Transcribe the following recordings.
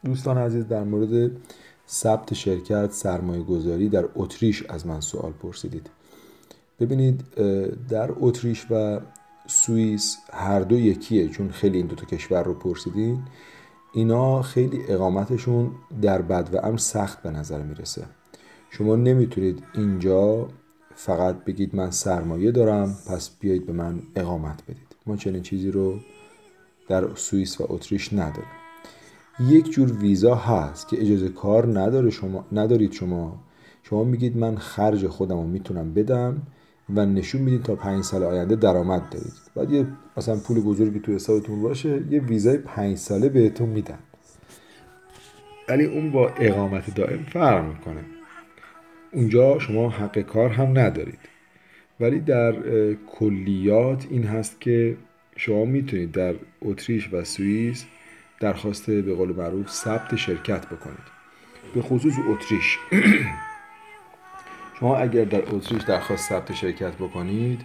دوستان عزیز، در مورد ثبت شرکت سرمایه گذاری در اتریش از من سوال پرسیدید. ببینید، در اتریش و سوئیس هر دو یکیه، چون خیلی این دو تا کشور رو پرسیدین. اینا خیلی اقامتشون در بدو سخت به نظر میرسه. شما نمیتونید اینجا فقط بگید من سرمایه دارم پس بیایید به من اقامت بدید. ما چنین چیزی رو در سوئیس و اتریش نداریم. یک جور ویزا هست که اجازه کار ندارید. شما میگید من خرج خودم رو میتونم بدم و نشون میدید تا 5 سال آینده درآمد دارید. بعد یه مثلا پول بزرگی تو حسابتون باشه، یه ویزای 5 ساله بهتون میدن. ولی اون با اقامت دائم فرق میکنه. اونجا شما حق کار هم ندارید. ولی در کلیات این هست که شما میتونید در اتریش و سوئیس درخواست به قول معروف ثبت شرکت بکنید. به خصوص اتریش شما اگر در اتریش درخواست ثبت شرکت بکنید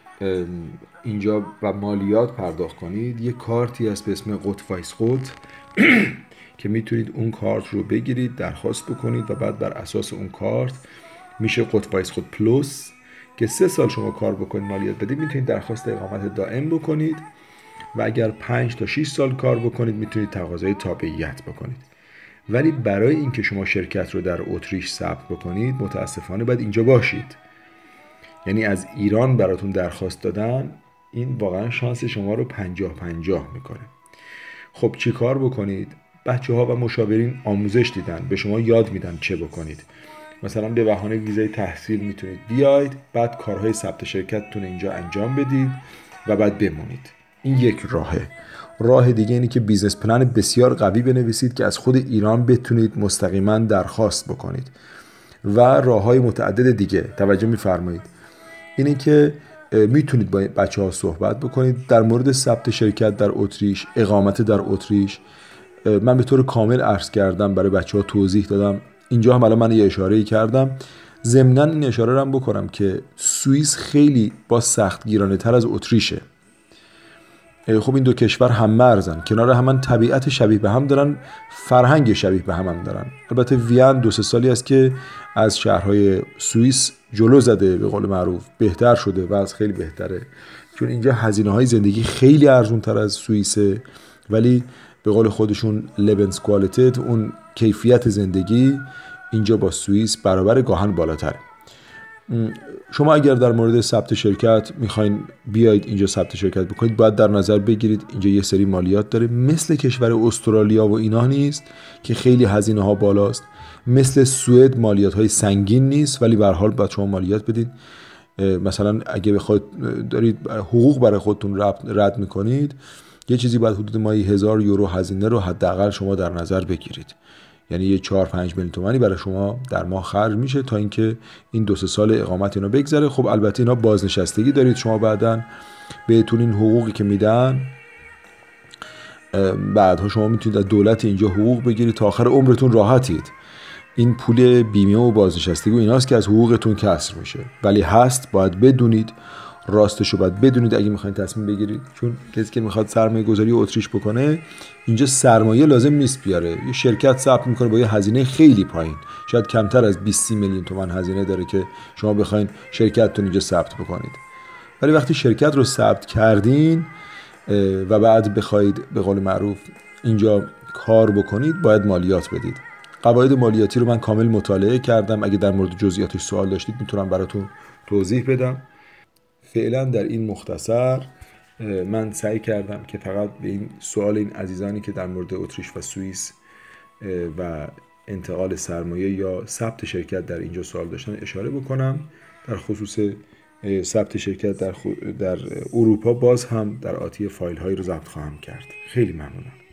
اینجا و مالیات پرداخت کنید، یک کارتی هست به اسم قطوایسقوط که میتونید اون کارت رو بگیرید، درخواست بکنید و بعد بر اساس اون کارت میشه قطوایسقوط پلوس که 3 سال شما کار بکنید مالیات بدید میتونید درخواست اقامت دائم بکنید و اگر 5 تا 6 سال کار بکنید میتونید تقاضای تابعیت بکنید. ولی برای اینکه شما شرکت رو در اتریش ثبت بکنید متاسفانه باید اینجا باشید. یعنی از ایران براتون درخواست دادن این واقعا شانس شما رو 50-50 میکنه. خب چی کار بکنید؟ بچه ها و مشاورین آموزش دیدن، به شما یاد میدن چه بکنید. مثلا به بهانه ویزای تحصیل میتونید بیاید، بعد کارهای ثبت شرکتتون اینجا انجام بدید و بعد بمونید. این یک راهه. راه دیگه اینه که بیزنس پلن بسیار قوی بنویسید که از خود ایران بتونید مستقیما درخواست بکنید. و راههای متعدد دیگه توجه میفرمایید. اینه که میتونید با بچه ها صحبت بکنید در مورد ثبت شرکت در اتریش، اقامت در اتریش. من به طور کامل عرض کردم، برای بچه ها توضیح دادم. اینجا هم الان من یه اشاره‌ای کردم. ضمناً این اشاره رو هم بکنم که سوئیس خیلی با سختگیرانه تر از اتریشه. خب این دو کشور هم مرزن، کنار هم طبیعت شبیه به هم دارن، فرهنگ شبیه به هم دارن. البته وین 2-3 سالی است که از شهرهای سوئیس جلو زده، به قول معروف بهتر شده و از خیلی بهتره، چون اینجا هزینه‌های زندگی خیلی ارزون تر از سوئیسه، ولی به قول خودشون لبنسکوالتت، اون کیفیت زندگی اینجا با سوئیس برابر گاهن بالاتره. شما اگر در مورد ثبت شرکت میخواین بیاید اینجا ثبت شرکت بکنید، باید در نظر بگیرید اینجا یه سری مالیات داره. مثل کشور استرالیا و اینا نیست که خیلی هزینه ها بالاست. مثل سوئد مالیات های سنگین نیست، ولی به هر حال باید شما مالیات بدید. مثلا اگه بخواید دارید حقوق برای خودتون رد میکنید، یه چیزی باید حدود ماهی 1000 یورو هزینه رو حداقل شما در نظر بگیرید. یعنی یه 4-5 میلیون تومانی برای شما در ماه خرج میشه تا اینکه این 2-3 سال اقامت اینا بگذره. خب البته اینا بازنشستگی دارید، شما بعداً بهتون این حقوقی که میدن بعدها شما میتونید از دولت اینجا حقوق بگیرید تا آخر عمرتون راحتید. این پول بیمه و بازنشستگی و ایناست که از حقوقتون کسر میشه، ولی هست، باید بدونید، راستشو باید بدونید اگه میخواین تصمیم بگیرید. چون کسی که میخواد سرمایه گذاری اتریش بکنه اینجا سرمایه لازم نیست بیاره، یه شرکت ثبت میکنه با یه هزینه خیلی پایین، شاید کمتر از 20-30 میلیون تومان هزینه داره که شما بخواین شرکتتون اینجا ثبت بکنید. ولی وقتی شرکت رو ثبت کردین و بعد بخواید به قول معروف اینجا کار بکنید، باید مالیات بدید. قواعد مالیاتی رو من کامل مطالعه کردم، اگه در مورد جزئیاتش سوال داشتید میتونم براتون توضیح بدم. فعلا در این مختصر من سعی کردم که فقط به این سوال این عزیزانی که در مورد اتریش و سوئیس و انتقال سرمایه یا ثبت شرکت در اینجا سوال داشتن اشاره بکنم. در خصوص ثبت شرکت در اروپا باز هم در آتی فایل هایی رو ضبط خواهم کرد. خیلی ممنونم.